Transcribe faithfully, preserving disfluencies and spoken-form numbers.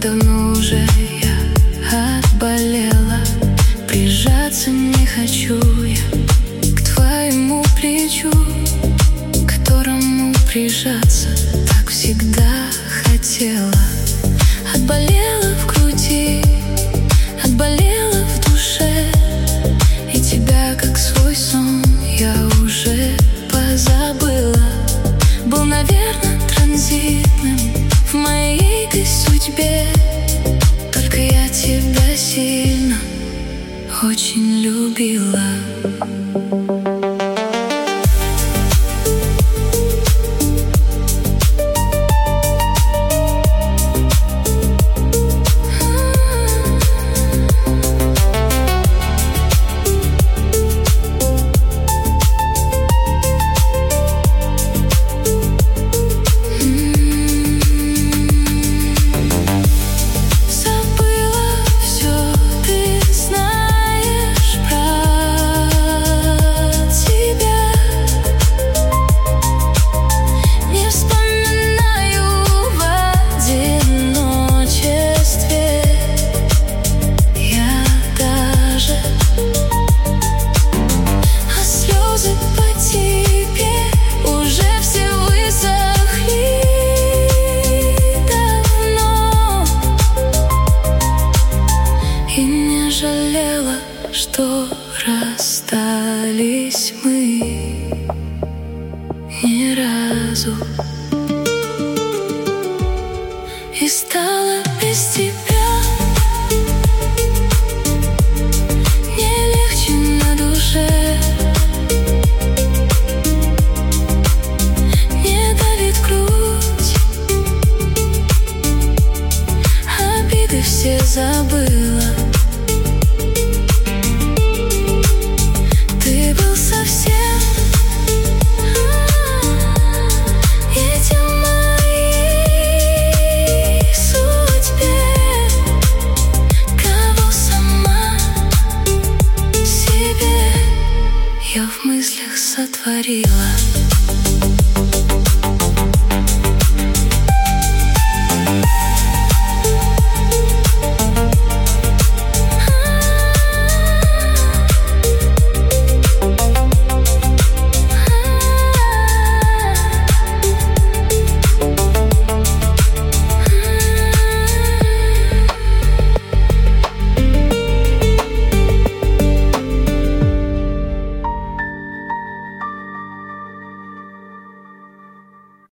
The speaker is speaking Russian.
давно уже я отболела. Прижаться не хочу я к твоему плечу, к которому прижаться так всегда хотела. Отболела в груди, отболела в душе, и тебя, как свой сон, я уже позабыла. Был, наверное, транзитным в моей ты судьбе, только я тебя сильно очень любила. Жалела, что расстались мы ни разу, и стало без тебя не легче на душе, не давит грудь, обиды все забыла.